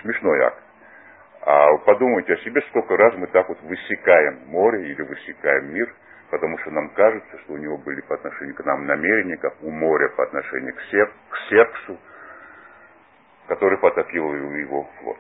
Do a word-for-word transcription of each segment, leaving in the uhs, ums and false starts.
смешной акт. А подумайте о себе, сколько раз мы так вот высекаем море или высекаем мир, потому что нам кажется, что у него были по отношению к нам намерения, как у моря по отношению к, сеп, к Серксу, который потопил его флот.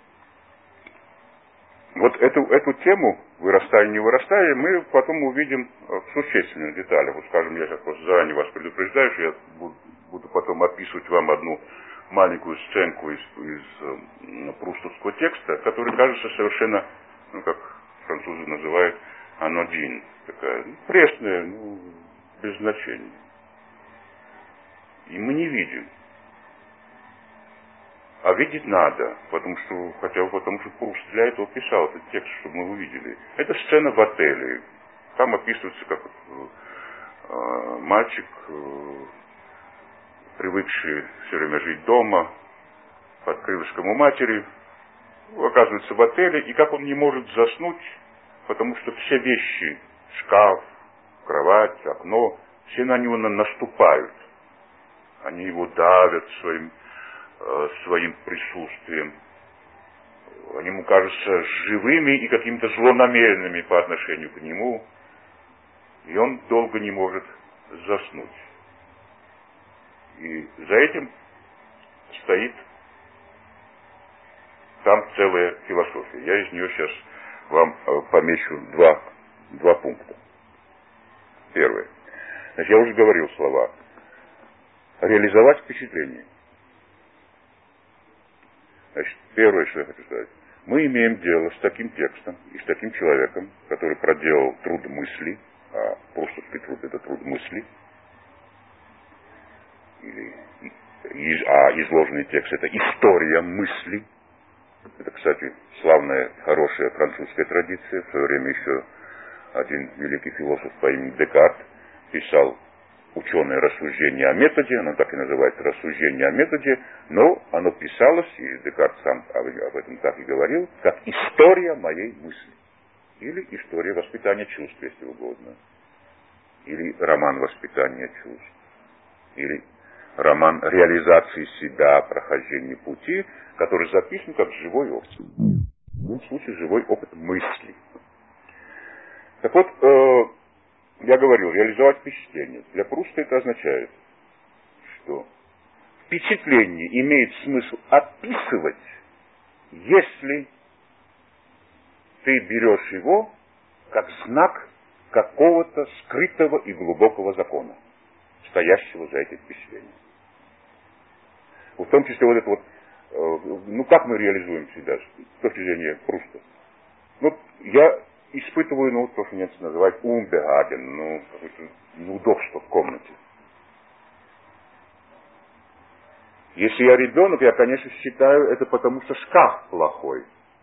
Вот эту, эту тему, вырастая, не вырастая, мы потом увидим в существенных деталях. Вот, скажем, я сейчас просто заранее вас предупреждаю, что я буду, буду потом описывать вам одну маленькую сценку из, из э, прустовского текста, который кажется совершенно, ну, как французы называют, анодин, такая, ну, пресная, ну, без значения. И мы не видим. А видеть надо, потому что, хотя бы потому что Пруст для этого писал этот текст, чтобы мы увидели. Это сцена в отеле. Там описывается, как э, мальчик, э, привыкший все время жить дома, под крылышком у матери, оказывается в отеле, и как он не может заснуть, потому что все вещи, шкаф, кровать, окно, все на него наступают. Они его давят своим своим присутствием. Они ему кажутся живыми и какими-то злонамеренными по отношению к нему. И он долго не может заснуть. И за этим стоит там целая философия. Я из нее сейчас вам помечу два, два пункта. Первое. Значит, я уже говорил слова. Реализовать впечатление. Значит, первое, что я хочу сказать. Мы имеем дело с таким текстом и с таким человеком, который проделал труд мысли, а прустовский труд — это труд мысли, или, а изложенный текст — это история мысли. Это, кстати, славная, хорошая французская традиция. В свое время еще один великий философ по имени Декарт писал ученое рассуждение о методе, оно так и называется рассуждение о методе, но оно писалось, и Декарт сам об этом так и говорил, как история моей мысли. Или история воспитания чувств, если угодно. Или роман воспитания чувств. Или роман реализации себя, прохождения пути, который записан как живой опыт. В любом случае, живой опыт мысли. Так вот, э, я говорил, реализовать впечатление. Для Пруста это означает, что впечатление имеет смысл описывать, если ты берешь его как знак какого-то скрытого и глубокого закона, стоящего за этим впечатлением. В том числе вот это вот, э, ну как мы реализуем себя с точки зрения Пруста? Вот я испытываю, ну, то, что немцы называют умбегаген, ну, какое-то неудобство в комнате. Если я ребенок, я, конечно, считаю это потому, что шкаф плохой.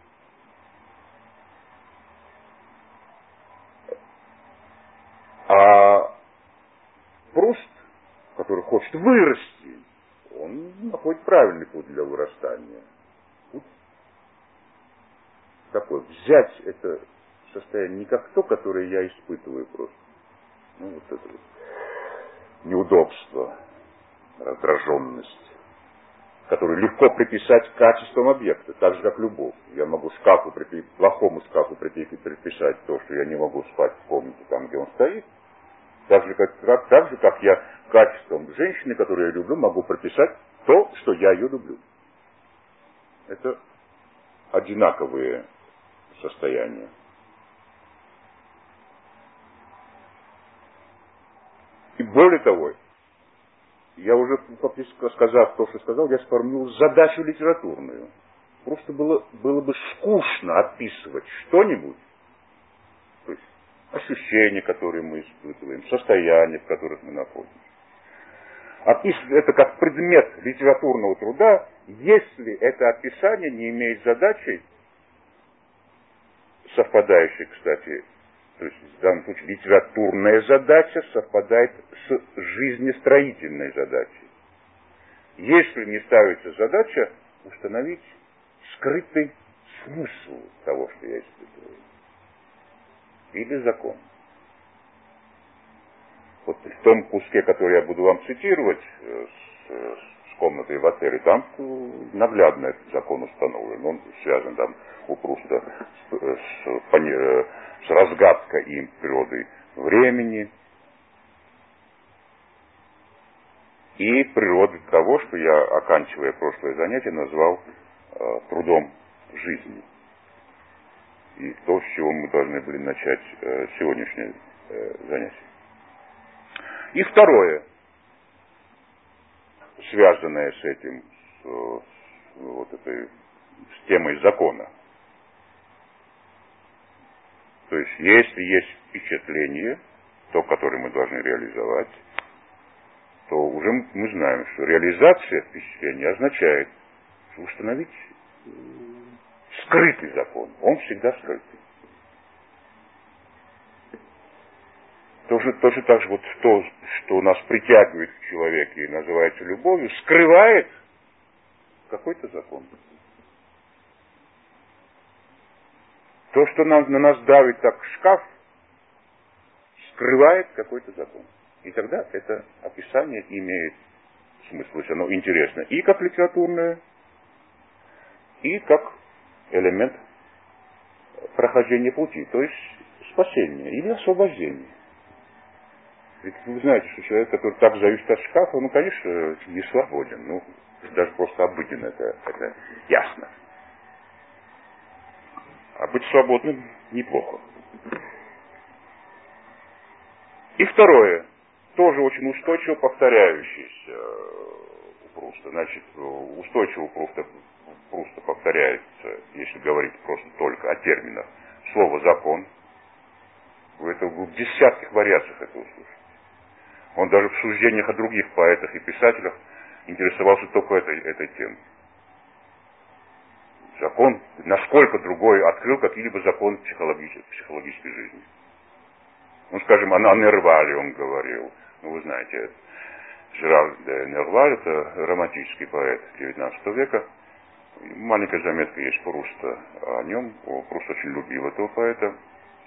А Пруст, который хочет вырасти, он находит правильный путь для вырастания. Путь такой, взять это состояние не как то, которое я испытываю просто. Ну, вот это вот неудобство, раздраженность, которую легко приписать качествам объекта, так же, как любовь. Я могу шкафу, плохому шкафу приписать то, что я не могу спать в комнате там, где он стоит. Так же, как, как, так же, как я качеством женщины, которую я люблю, могу приписать то, что я ее люблю. Это одинаковые состояния. И более того, я уже, сказав то, что сказал, я сформулировал задачу литературную. Просто было, было бы скучно описывать что-нибудь, то есть ощущения, которые мы испытываем, состояния, в которых мы находимся. Описывать это как предмет литературного труда, если это описание не имеет задачи, совпадающей, кстати, то есть в данном случае литературная задача совпадает с жизнестроительной задачей. Если не ставится задача установить скрытый смысл того, что я испытываю, или закон. Вот в том куске, который я буду вам цитировать, с с комнатой в отеле, там наглядно этот закон установлен. Он связан там у Пруста с, с, с разгадкой им природы времени и природы того, что я, оканчивая прошлое занятие, назвал э, трудом жизни. И то, с чего мы должны были начать э, сегодняшнее э, занятие. И второе, связанное с этим, с, с, вот этой, с темой закона. То есть, если есть впечатление, то, которое мы должны реализовать, то уже мы знаем, что реализация впечатления означает установить скрытый закон. Он всегда скрытый. Точно, точно так же вот то, что нас притягивает к человеку и называется любовью, скрывает какой-то закон. То, что нам, на нас давит как шкаф, скрывает какой-то закон. И тогда это описание имеет смысл, то есть оно интересно и как литературное, и как элемент прохождения пути, то есть спасения или освобождения. Ведь вы знаете, что человек, который так зависит от шкафа, ну, конечно, не свободен. Ну, даже просто обыденно это, это ясно. А быть свободным неплохо. И второе, тоже очень устойчиво повторяющееся у Пруста. Значит, устойчиво у Пруста, Пруста повторяется, если говорить просто только о терминах, слово «закон». Вы это в десятках вариациях это услышите. Он даже в суждениях о других поэтах и писателях интересовался только этой, этой темой. Закон, насколько другой открыл какие-либо законы психологической, психологической жизни. Ну, скажем, о Нервале он говорил. Ну, вы знаете, это Жерар де Нерваль, это романтический поэт девятнадцатого века. Маленькая заметка есть Пруста о нем. Пруст очень любил этого поэта.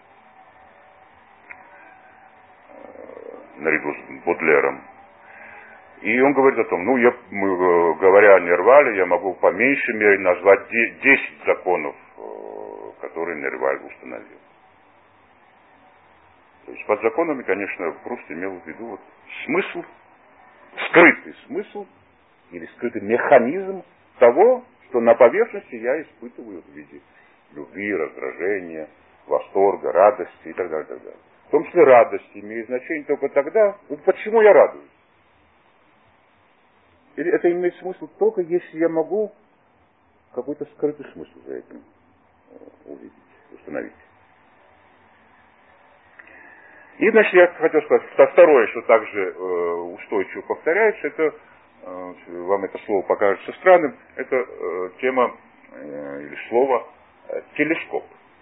Наряду с Бодлером. И он говорит о том, ну, я, говоря о Нервале, я могу по меньшей мере назвать десять законов, которые Нерваль установил. То есть под законами, конечно, Пруст имел в виду вот смысл, скрытый смысл или скрытый механизм того, что на поверхности я испытываю в виде любви, раздражения, восторга, радости и так далее, и так далее. В том числе радость имеет значение только тогда, вот почему я радуюсь. Или это имеет смысл только если я могу какой-то скрытый смысл за этим увидеть, установить. И, значит, я хотел сказать, второе, что также э, устойчиво повторяется, это, э, вам это слово покажется странным, это э, тема э, или слово э, телескоп.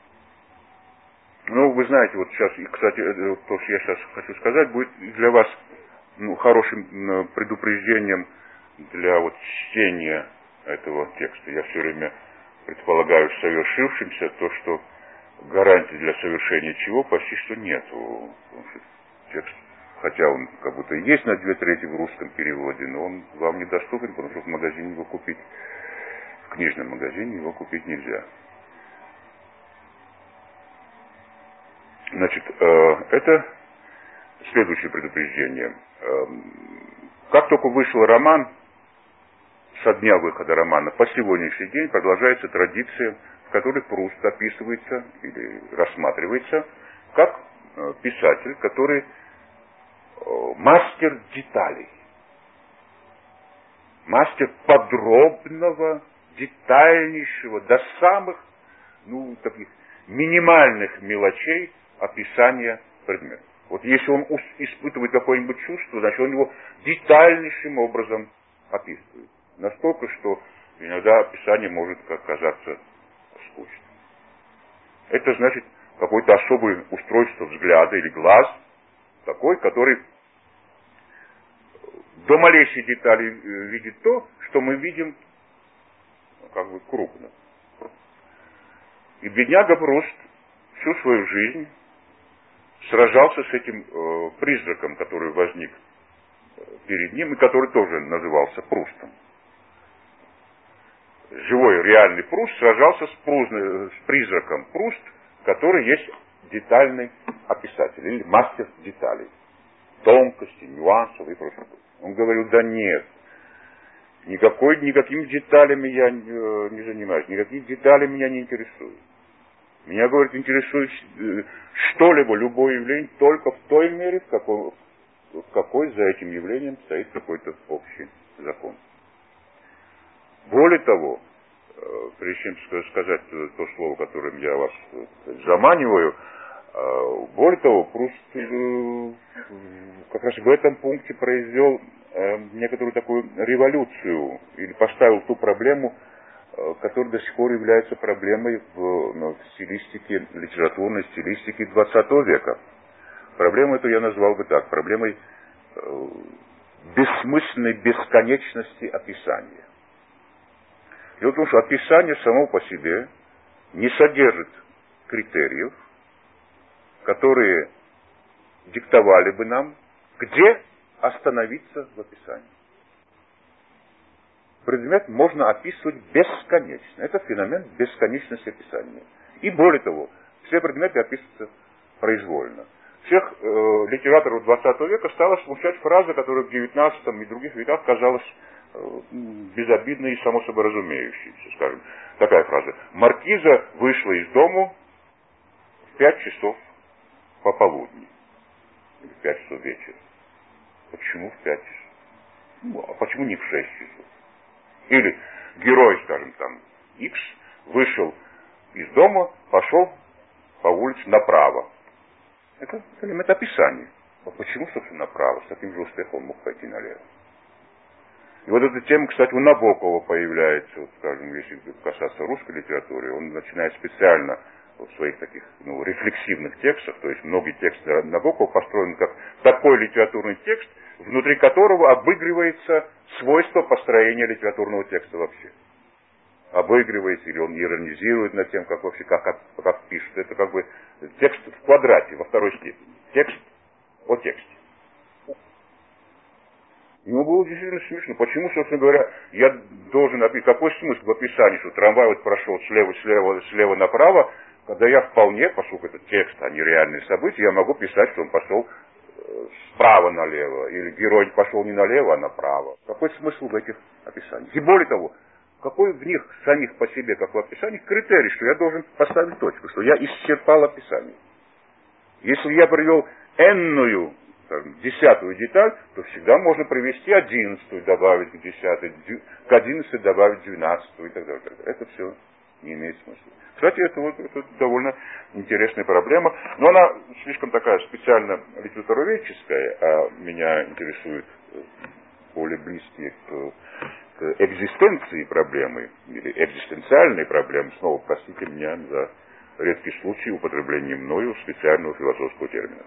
Ну, вы знаете, вот сейчас, и, кстати, э, то, что я сейчас хочу сказать, будет для вас ну, хорошим э, предупреждением для вот чтения этого текста. Я все время предполагаю совершившимся то, что гарантии для совершения чего почти что нету. Текст, хотя он как будто есть на две трети в русском переводе, но он вам недоступен, потому что в магазине его купить, в книжном магазине его купить нельзя. Значит, э, это следующее предупреждение. Э, как только вышел роман, со дня выхода романа по сегодняшний день продолжается традиция, в которой Пруст описывается или рассматривается как э, писатель, который э, мастер деталей, мастер подробного, детальнейшего, до самых ну, таких минимальных мелочей описания предмета. Вот если он испытывает какое-нибудь чувство, значит он его детальнейшим образом описывает. Настолько, что иногда описание может оказаться скучным. Это значит какое-то особое устройство взгляда или глаз, такой, который до малейшей детали видит то, что мы видим как бы крупно. И бедняга Пруст всю свою жизнь сражался с этим э, призраком, который возник перед ним, и который тоже назывался Прустом. Живой, реальный Пруст сражался с, Пруст, с призраком Пруст, который есть детальный описатель, или мастер деталей, тонкостей, нюансов и прочее. Он говорил, да нет, никакой, никакими деталями я не, не занимаюсь, никакие детали меня не интересуют. Меня, говорит, интересует что-либо, любое явление только в той мере, в какой, в какой за этим явлением стоит какой-то общий закон. Более того, прежде чем сказать то слово, которым я вас заманиваю, более того, Пруст как раз в этом пункте произвел некоторую такую революцию, или поставил ту проблему, которая до сих пор является проблемой в, ну, в стилистике, литературной стилистике двадцатого века. Проблему эту я назвал бы так, проблемой э, бессмысленной бесконечности описания. Дело в том, что описание само по себе не содержит критериев, которые диктовали бы нам, где остановиться в описании. Предмет можно описывать бесконечно. Это феномен бесконечности описания. И более того, все предметы описываются произвольно. Всех э, литераторов двадцатого века стала смущать фраза, которая в девятнадцатом и других веках казалась э, безобидной и само собой разумеющейся. Скажем, такая фраза. Маркиза вышла из дому в пять часов пополудни. Или в пять часов вечера. Почему в пять часов? Ну, а почему не в шесть часов? Или герой, скажем, там, X, вышел из дома, пошел по улице направо. Это элемент описания. А почему, собственно, направо? С таким же успехом он мог пойти налево. И вот эта тема, кстати, у Набокова появляется, вот, скажем, если касаться русской литературы, он начинает специально в своих таких, ну, рефлексивных текстах, то есть многие тексты Набокова построены как такой литературный текст, внутри которого обыгрывается свойство построения литературного текста вообще. Обыгрывается, или он иронизирует над тем, как вообще, как, как, как пишет. Это как бы текст в квадрате, во второй степени. Текст о тексте. Ему было действительно смешно. Почему, собственно говоря, я должен описать, какой смысл в описании, что трамвай вот прошел слева, слева, слева направо, когда я вполне, поскольку это текст, а не реальные события, я могу писать, что он пошел справа налево, или герой пошел не налево, а направо. Какой смысл в этих описаниях? И более того, какой в них самих по себе, как в описаниях, критерий, что я должен поставить точку, что я исчерпал описание. Если я привел энную, скажем, десятую деталь, то всегда можно привести одиннадцатую, добавить к десятой, к одиннадцатой добавить двенадцатую и так далее. Это все не имеет смысла. Кстати, это, вот, это довольно интересная проблема, но она слишком такая специально литературоведческая, а меня интересует более близкие к, к экзистенции проблемы, или экзистенциальной проблемы. Снова простите меня за редкий случай употребления мною специального философского термина.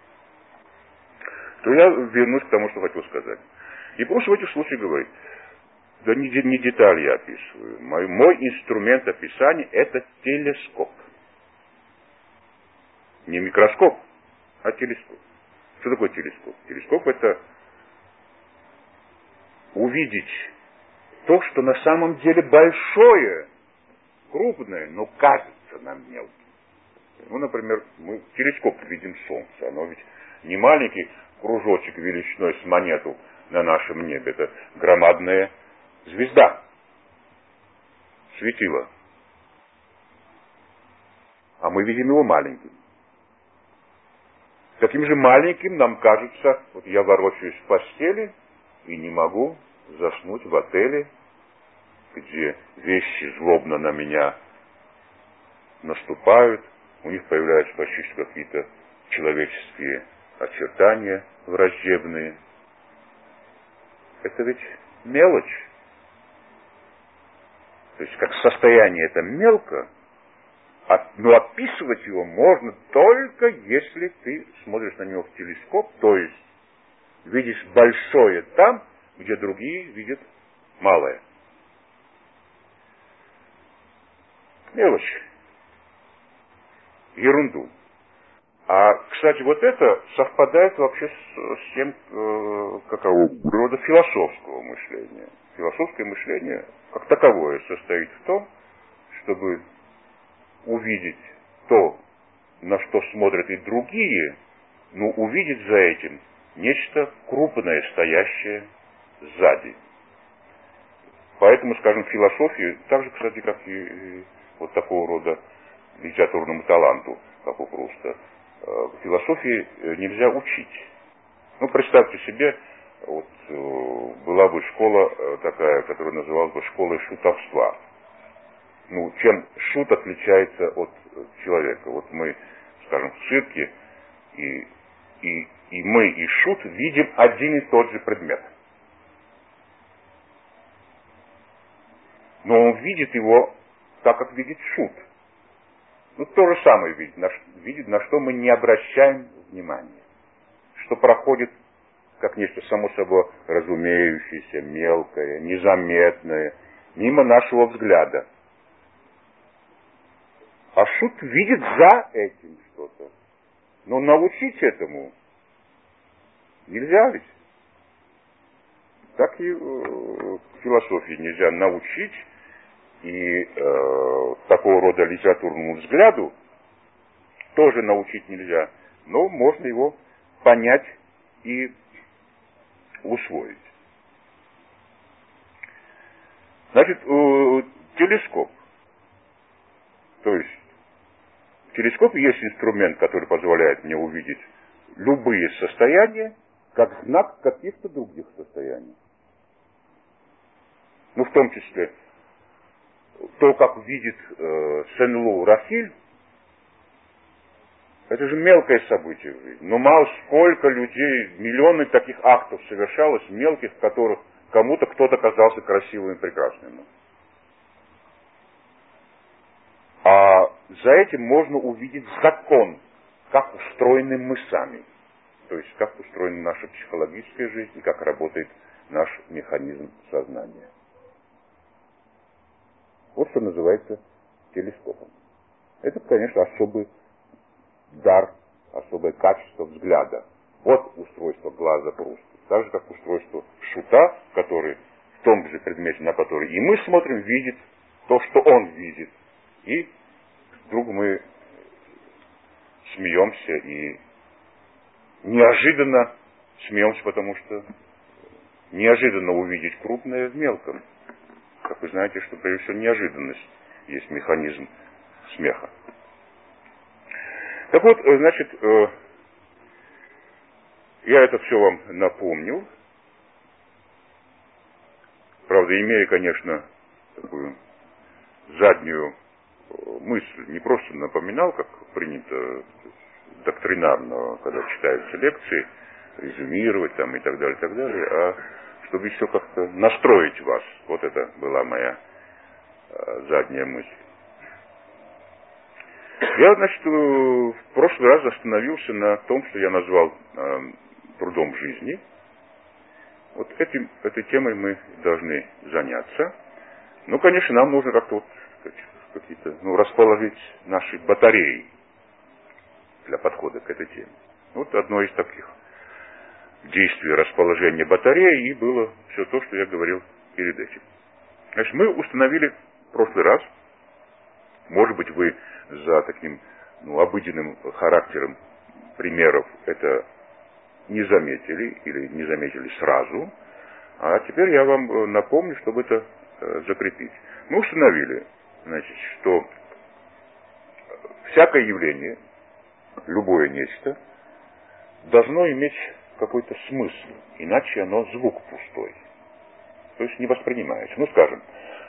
То я вернусь к тому, что хотел сказать. И просто в этих случаях говорит, да не, не деталь я описываю. Мой, мой инструмент описания – это телескоп. Не микроскоп, а телескоп. Что такое телескоп? Телескоп – это увидеть то, что на самом деле большое, крупное, но кажется нам мелким. Ну, например, мы в телескоп видим Солнце. Оно ведь не маленький кружочек величиной с монету на нашем небе. Это громадная звезда, светило. А мы видим его маленьким. Таким же маленьким нам кажется, вот я ворочаюсь в постели и не могу заснуть в отеле, где вещи злобно на меня наступают, у них появляются почти какие-то человеческие очертания враждебные. Это ведь мелочь. То есть как состояние это мелко, но описывать его можно только если ты смотришь на него в телескоп, то есть видишь большое там, где другие видят малое. Мелочь. Ерунду. А, кстати, вот это совпадает вообще с, с тем, э, каково рода философского мышления. Философское мышление, как таковое, состоит в том, чтобы увидеть то, на что смотрят и другие, но увидеть за этим нечто крупное, стоящее сзади. Поэтому, скажем, философию, так же, кстати, как и, и вот такого рода литературному таланту, как у Пруста, философии нельзя учить. Ну, представьте себе, вот была бы школа такая, которая называлась бы школой шутовства. Ну, чем шут отличается от человека? Вот мы, скажем, в цирке, и, и, и мы, и шут видим один и тот же предмет. Но он видит его так, как видит шут. Ну, то же самое видит, на, видит, на что мы не обращаем внимания. Что проходит как нечто само собой разумеющееся, мелкое, незаметное, мимо нашего взгляда. А шут видит за этим что-то. Но научить этому нельзя ведь. Так и э, философии нельзя научить. И э, такого рода литературному взгляду тоже научить нельзя, но можно его понять и усвоить. Значит, э, телескоп. То есть, телескоп есть инструмент, который позволяет мне увидеть любые состояния, как знак каких-то других состояний. Ну, в том числе, то, как видит э, Сен-Лу Рафиль, это же мелкое событие в жизни. Но мало сколько людей, миллионы таких актов совершалось, мелких, в которых кому-то кто-то казался красивым и прекрасным. А за этим можно увидеть закон, как устроены мы сами. То есть, как устроена наша психологическая жизнь и как работает наш механизм сознания. Вот что называется телескопом. Это, конечно, особый дар, особое качество взгляда. Вот устройство глаза Пруста. Так же, как устройство шута, который в том же предмете, на который и мы смотрим, видит то, что он видит. И вдруг мы смеемся и неожиданно смеемся, потому что неожиданно увидеть крупное в мелком. Как вы знаете, что прежде всего неожиданность есть механизм смеха. Так вот, значит, я это все вам напомнил. Правда, имея, конечно, такую заднюю мысль, не просто напоминал, как принято доктринарно, когда читаются лекции, резюмировать там и так далее, и так далее, а чтобы еще как-то настроить вас. Вот это была моя э, задняя мысль. Я, значит, в прошлый раз остановился на том, что я назвал э, трудом жизни. Вот этим, этой темой мы должны заняться. Ну, конечно, нам нужно как-то вот, какие-то, ну, расположить наши батареи для подхода к этой теме. Вот одно из таких действий расположения батареи и было все то, что я говорил перед этим. Значит, мы установили в прошлый раз, может быть, вы за таким, ну, обыденным характером примеров это не заметили или не заметили сразу, а теперь я вам напомню, чтобы это э, закрепить. Мы установили, значит, что всякое явление, любое нечто, должно иметь какой-то смысл, иначе оно звук пустой. То есть не воспринимается. Ну, скажем,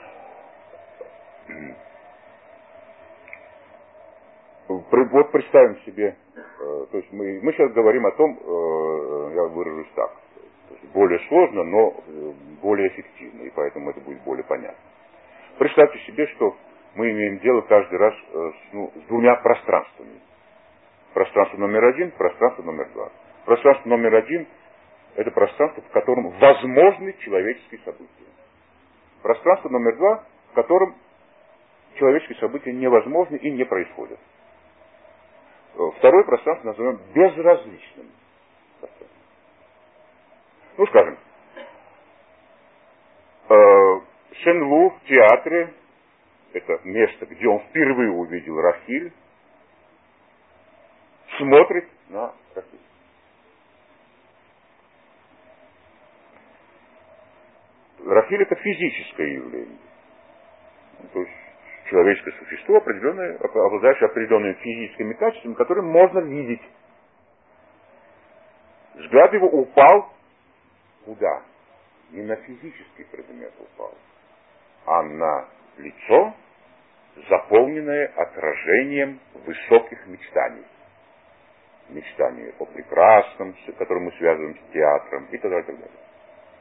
вот представим себе, то есть мы, мы сейчас говорим о том, я выражусь так, более сложно, но более эффективно, и поэтому это будет более понятно. Представьте себе, что мы имеем дело каждый раз с, ну, с двумя пространствами. Пространство номер один, пространство номер два. Пространство номер один – это пространство, в котором возможны человеческие события. Пространство номер два, в котором человеческие события невозможны и не происходят. Второе пространство назовем безразличным пространством. Ну, скажем, Шенлу в театре, это место, где он впервые увидел Рахиль, смотрит на Рахиль. Рахиль — это физическое явление. То есть человеческое существо, определенное, обладающее определенными физическими качествами, которые можно видеть. Взгляд его упал куда? Не на физический предмет упал, а на лицо, заполненное отражением высоких мечтаний. Мечтания о прекрасном, которые мы связываем с театром и так далее, и так далее.